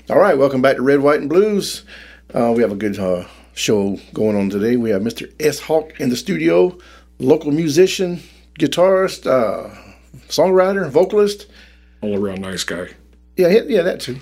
All right, welcome back to Red, White, and Blues. We have a good show going on today. We have Mr. S. Hawk in the studio, local musician, guitarist, songwriter, vocalist. All around nice guy. Yeah, that too.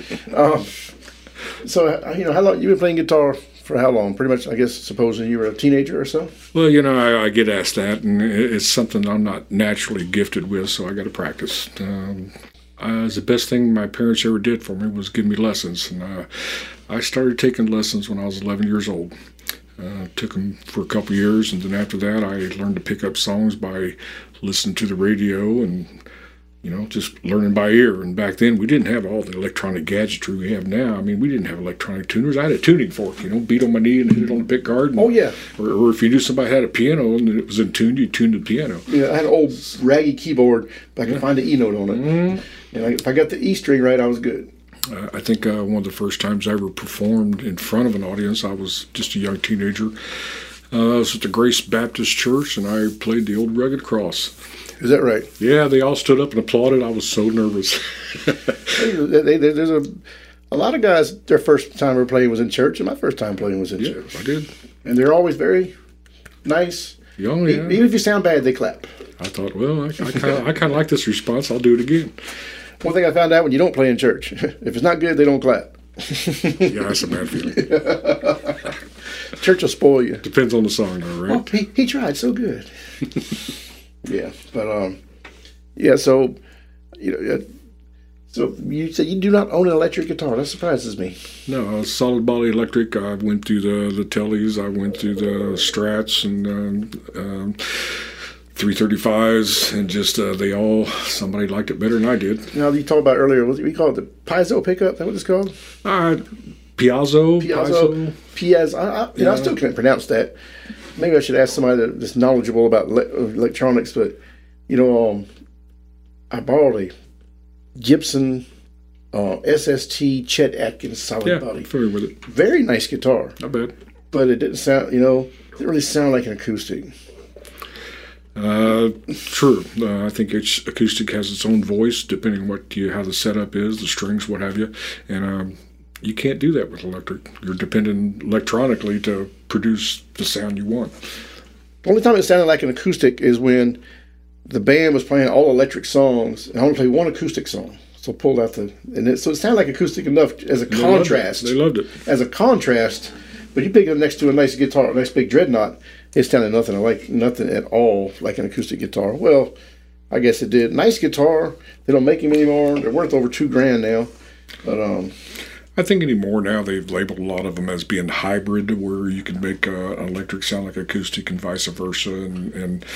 So, how long you been playing guitar? For how long? Pretty much, I guess, supposing you were a teenager or so? Well, I get asked that, and it's something I'm not naturally gifted with, so I got to practice. The best thing my parents ever did for me was give me lessons, and I started taking lessons when I was 11 years old. Took them for a couple years, and then after that, I learned to pick up songs by listening to the radio and just learning by ear. And back then, we didn't have all the electronic gadgetry we have now. I mean, we didn't have electronic tuners. I had a tuning fork, beat on my knee and hit it on the pick guard. And, oh, yeah. Or if you knew somebody had a piano and it was in tune, you tuned the piano. Yeah, I had an old raggy keyboard, but I could find the E note on it. Mm-hmm. And if I got the E string right, I was good. I think one of the first times I ever performed in front of an audience, I was just a young teenager. I was at the Grace Baptist Church, and I played the Old Rugged Cross. Is that right? Yeah, they all stood up and applauded. I was so nervous. There's a lot of guys, their first time ever playing was in church, and my first time playing was in church. I did. And they're always very nice. Oh, yeah. Even if you sound bad, they clap. I thought, well, I kind of like this response. I'll do it again. One thing I found out when you don't play in church, if it's not good, they don't clap. Yeah, that's a bad feeling. Church will spoil you. Depends on the song, though, right? Oh, he tried so good. Yeah, but so so you said you do not own an electric guitar. That surprises me. No, solid body electric. I went through the Tellys. I went through the Strats and 335s, and just somebody liked it better than I did. Now, you talked about earlier, what we call it, the piezo pickup. Is that what it's called? Piazzo. I still can't pronounce that. Maybe I should ask somebody that's knowledgeable about electronics. But I borrowed a Gibson SST Chet Atkins solid body. Yeah, familiar with it. Very nice guitar. Not bad. But it didn't sound. Didn't really sound like an acoustic. True. I think each acoustic has its own voice, depending on how the setup is, the strings, what have you, and you can't do that with electric. You're dependent electronically to produce the sound you want. The only time it sounded like an acoustic is when the band was playing all electric songs, and I only played one acoustic song. So I pulled out so it sounded like acoustic enough as a contrast. They loved it. As a contrast, but you pick it up next to a nice guitar, a nice big dreadnought. It sounded nothing at all like an acoustic guitar. Well, I guess it did. Nice guitar. They don't make them anymore. They're worth over $2,000 now. But I think anymore now they've labeled a lot of them as being hybrid, where you can make an electric sound like acoustic and vice versa. And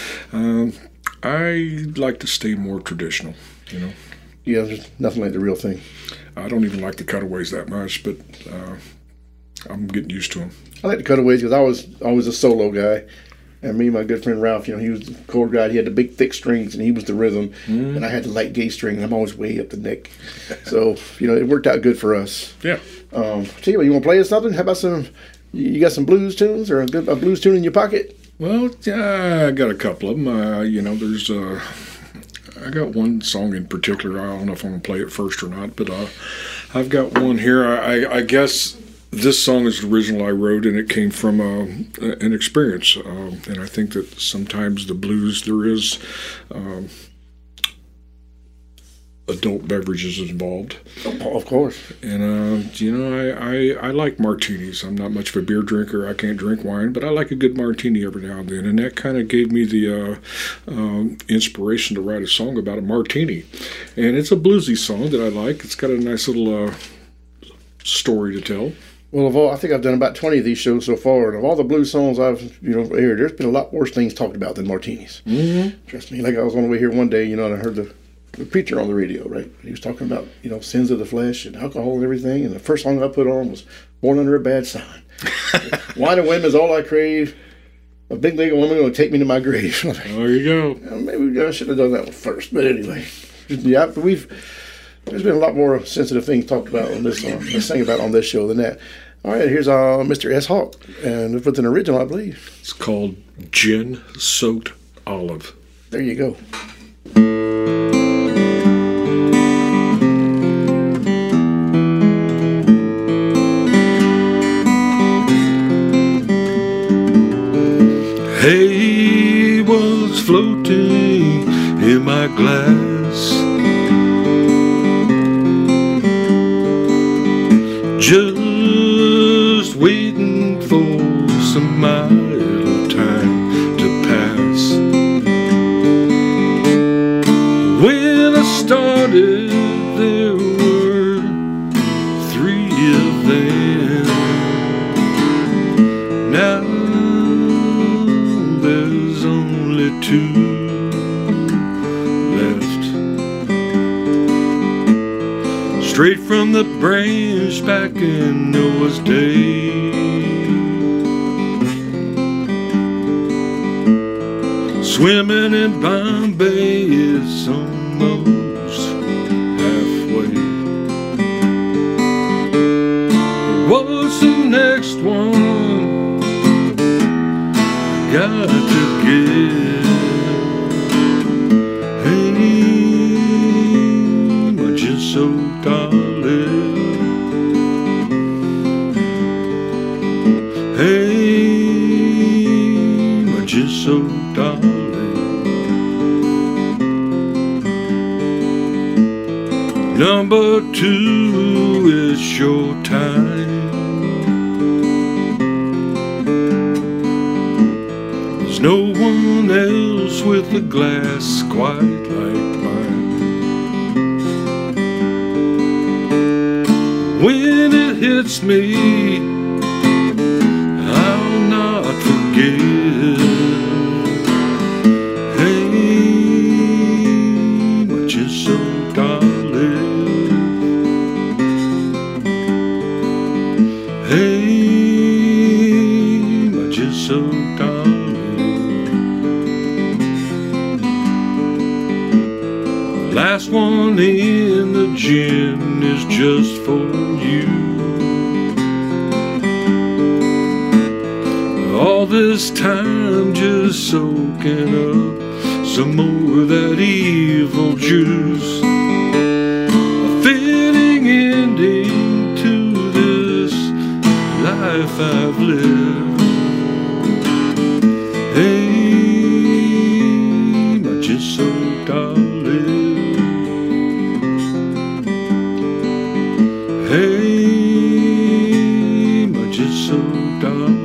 I like to stay more traditional. Yeah, there's nothing like the real thing. I don't even like the cutaways that much, but I'm getting used to them. I like the cutaways because I was always a solo guy. And me and my good friend Ralph, he was the chord guy. He had the big, thick strings, and he was the rhythm. Mm. And I had the light gauge string, and I'm always way up the neck. So, it worked out good for us. Yeah. Tell you what, you want to play us something? How about you got some blues tunes or a blues tune in your pocket? Well, yeah, I got a couple of them. I got one song in particular. I don't know if I'm going to play it first or not, but I've got one here. I guess this song is the original I wrote, and it came from an experience. And I think that sometimes the blues, there is adult beverages involved. Oh, of course. And, I like martinis. I'm not much of a beer drinker. I can't drink wine, but I like a good martini every now and then. And that kind of gave me the inspiration to write a song about a martini. And it's a bluesy song that I like. It's got a nice little story to tell. Well, I think I've done about 20 of these shows so far, and of all the blues songs I've aired, there's been a lot worse things talked about than martinis. Mm-hmm. Trust me. Like I was on the way here one day, and I heard the preacher on the radio, right? He was talking about, sins of the flesh and alcohol and everything, and the first song I put on was Born Under a Bad Sign. Wine and women is all I crave. A big leg of woman going to take me to my grave. There you go. Maybe I should have done that one first, but anyway. Yeah, there's been a lot more sensitive things talked about on this song, sang about on this show than that. All right, here's Mr. S. Hawk, and with an original, I believe. It's called Gin Soaked Olive. There you go. floating in my glass, just waiting for some idle time to pass. When I started, there were 3 of them. Now there's only 2 left. Straight from the branch back in Noah's day. Swimming in Bombay is almost halfway. What's the next one got to get? Hey, my just so darling. Hey, my just so darling. Number 2, it's your time. There's no one else with a glass quite like mine. When it hits me, I'll not forget. Hey, my just so darling. Hey, my just so darling. Last one in the gin is just for you. All this time just soaking up some more of that evil juice. A fitting ending to this life I've lived. Hey, my just so darling. Hey, my just so darling.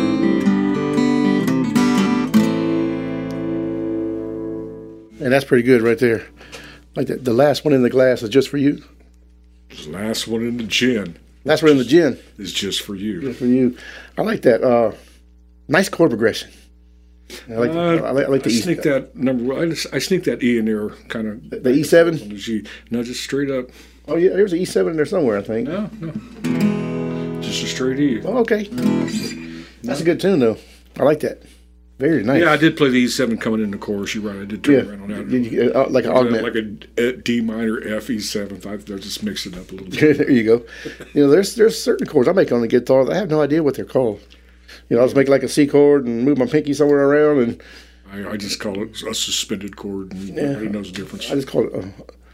And that's pretty good right there. Like that, the last one in the glass is just for you. The last one in the gin. Last one in the gin is just for you. Just for you. I like that. Nice chord progression. I like the I sneak that number. I sneak that E in there, kind of. The E7. On the G. No, just straight up. Oh yeah, there's an E7 in there somewhere, I think. No. Just a straight E. Oh, okay. That's a good tune though. I like that. Very nice. Yeah, I did play the E7 coming in the chorus. You're right. I did turn around on that. Did you, like an augment, like a D minor F E7. I just mixed it up a little bit. There you go. There's certain chords I make on the guitar that I have no idea what they're called. I'll just make like a C chord and move my pinky somewhere around, and I just call it a suspended chord, and nobody knows the difference. I just call it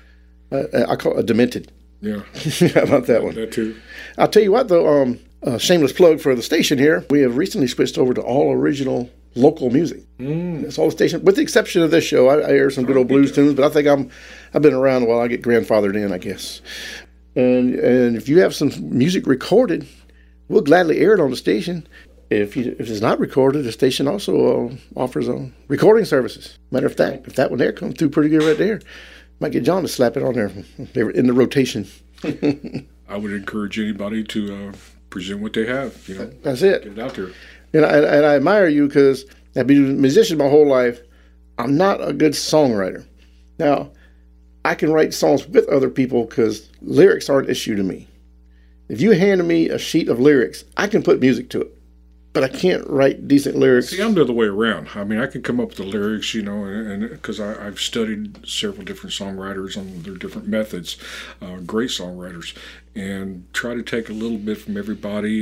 I call it a demented. Yeah. How about that one? That too. I'll tell you what though. Shameless plug for the station here. We have recently switched over to all original local music. That's all the station, with the exception of this show. I hear some good old blues tunes, but I think I've been around a while. I get grandfathered in, I guess. And if you have some music recorded, we'll gladly air it on the station. If it's not recorded, the station also offers recording services. Matter of fact, if that one there comes through pretty good right there, might get John to slap it on there. They're in the rotation. I would encourage anybody to present what they have. That's it. Get it out there. And I admire you because I've been a musician my whole life. I'm not a good songwriter. Now, I can write songs with other people because lyrics aren't an issue to me. If you handed me a sheet of lyrics, I can put music to it. But I can't write decent lyrics. See, I'm the other way around. I mean, I can come up with the lyrics, and because I've studied several different songwriters on their different methods, great songwriters, and try to take a little bit from everybody,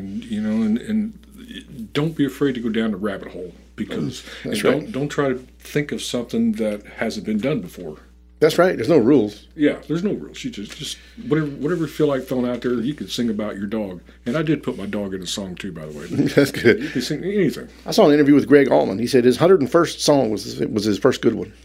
and don't be afraid to go down the rabbit hole, because That's right. Don't try to think of something that hasn't been done before. That's right. There's no rules. Yeah, there's no rules. You just whatever you feel like throwing out there, you can sing about your dog. And I did put my dog in a song too, by the way. That's good. You can sing anything. I saw an interview with Greg Allman. He said his 101st song was his first good one.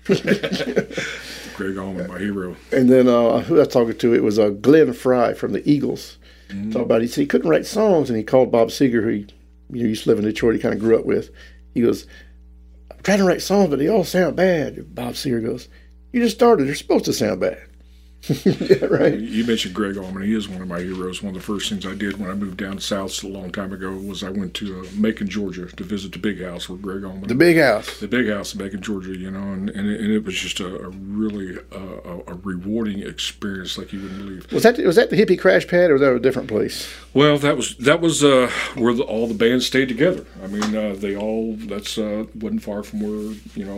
Greg Allman, my hero. And then who I was talking to, it was Glenn Fry from the Eagles. Talk about, he said he couldn't write songs, and he called Bob Seger, who he used to live in Detroit. He kind of grew up with. He goes, "I'm trying to write songs, but they all sound bad." Bob Seger goes, "You just started. They're supposed to sound bad." Yeah, right. You mentioned Greg Allman. He is one of my heroes. One of the first things I did when I moved down south a long time ago was I went to Macon, Georgia, to visit the big house where Greg Allman. The big house. The big house in Macon, Georgia. And it was just a really a rewarding experience like you wouldn't believe. Was that the hippie crash pad, or was that a different place? Well, that was where all the bands stayed together. I mean, that's wasn't far from where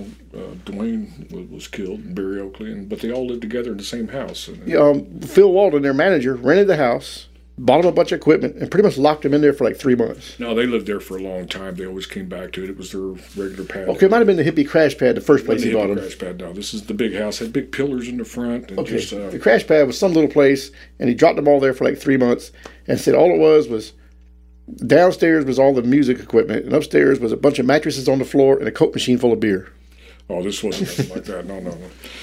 Dwayne was killed and Barry Oakley, but they all lived together in the same house. Phil Walden, their manager, rented the house, bought him a bunch of equipment, and pretty much locked him in there for like 3 months. No, they lived there for a long time. They always came back to it. It was their regular pad. Okay, it might have been the hippie crash pad, the first place he bought him. Crash pad. No, this is the big house. Had big pillars in the front. And okay, the crash pad was some little place, and he dropped them all there for like 3 months, and said all it was downstairs was all the music equipment, and upstairs was a bunch of mattresses on the floor and a Coke machine full of beer. Oh, this wasn't nothing like that. No.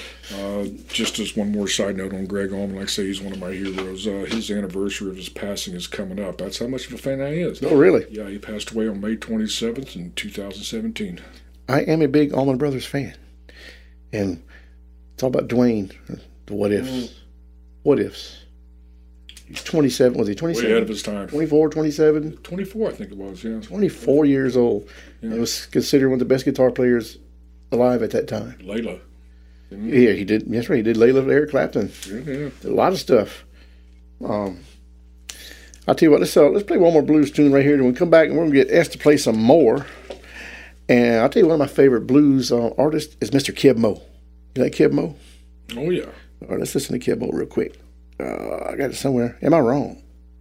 Just as one more side note on Greg Allman, like I say, he's one of my heroes. His anniversary of his passing is coming up. That's how much of a fan I is. Oh, really? Yeah, he passed away on May 27th in 2017. I am a big Allman Brothers fan. And it's all about Dwayne, the what ifs. What ifs? He's 27. Was he 27? Way ahead of his time. 24, 27? 24, I think it was, yeah. 24 years old. Yeah. He was considered one of the best guitar players alive at that time. Layla. Yeah, he did. That's right. He did Layla with Eric Clapton. Yeah. A lot of stuff. I'll tell you what. Let's play one more blues tune right here. Then we'll come back and we're gonna get S to play some more. And I'll tell you one of my favorite blues artists is Mr. Keb Mo. You like Keb Mo? Oh yeah. All right, let's listen to Keb Mo real quick. I got it somewhere. Am I wrong?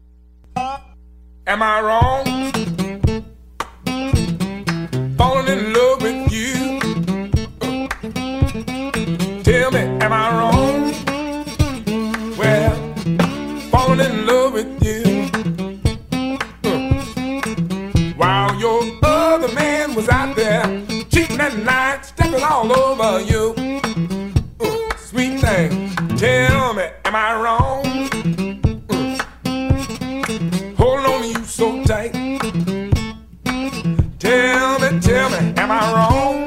Am I wrong? Falling in love with you. Tell me, am I wrong? Well, falling in love with you. While your other man was out there cheating at night, stepping all over you. Sweet thing, tell me, am I wrong? Holding on to you so tight. Tell me, am I wrong?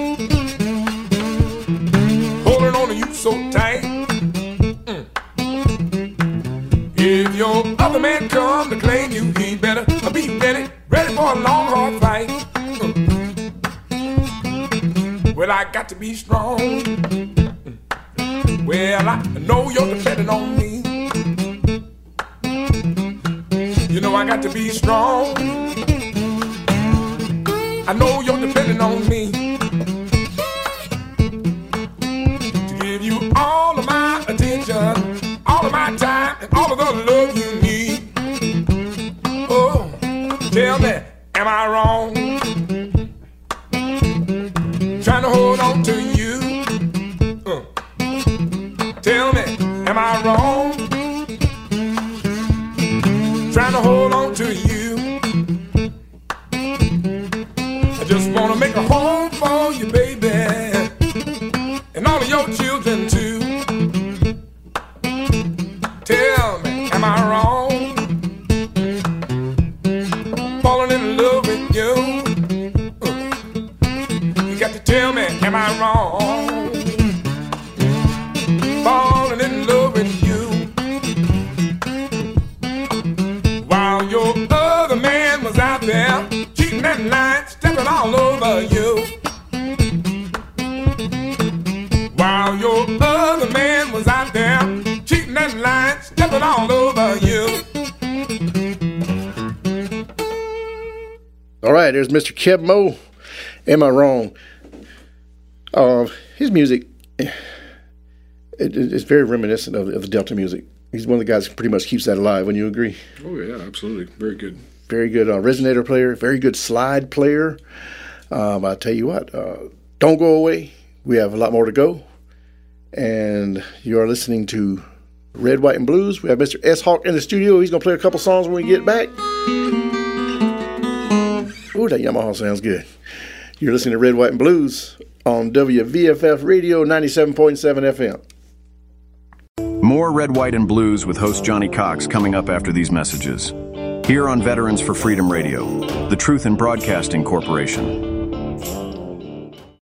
Holding on to you so tight. If your other man come to claim you, he better be ready for a long, hard fight. Well, I got to be strong. Well, I know you're depending on me. You know I got to be strong. I know you're depending on me to give you all of my attention, all of my time, and all of the love you need. Oh, tell me, am I wrong? Trying to hold on to you. Tell me, am I wrong? Trying to hold on to you. I just wanna make a home for you, baby, and all of your children too. Tell me, am I wrong? Falling in love with you. You got to tell me, am I wrong? Falling in love with you. While your other man was out there cheating at night, stepping all over you. While your other man was out there cheating at night, stepping all over you. All right, there's Mr. Keb Mo. Am I wrong? His music, it's very reminiscent of the Delta music. He's one of the guys who pretty much keeps that alive. Wouldn't you agree? Oh yeah, absolutely. Very good. Very good resonator player. Very good slide player. I tell you what, don't go away. We have a lot more to go. And you are listening to Red, White, and Blues. We have Mr. S. Hawk in the studio. He's going to play a couple songs when we get back. Ooh, that Yamaha sounds good. You're listening to Red, White, and Blues on WVFF Radio 97.7 FM. More Red, White, and Blues with host Johnny Cox coming up after these messages. Here on Veterans for Freedom Radio, the Truth in Broadcasting Corporation.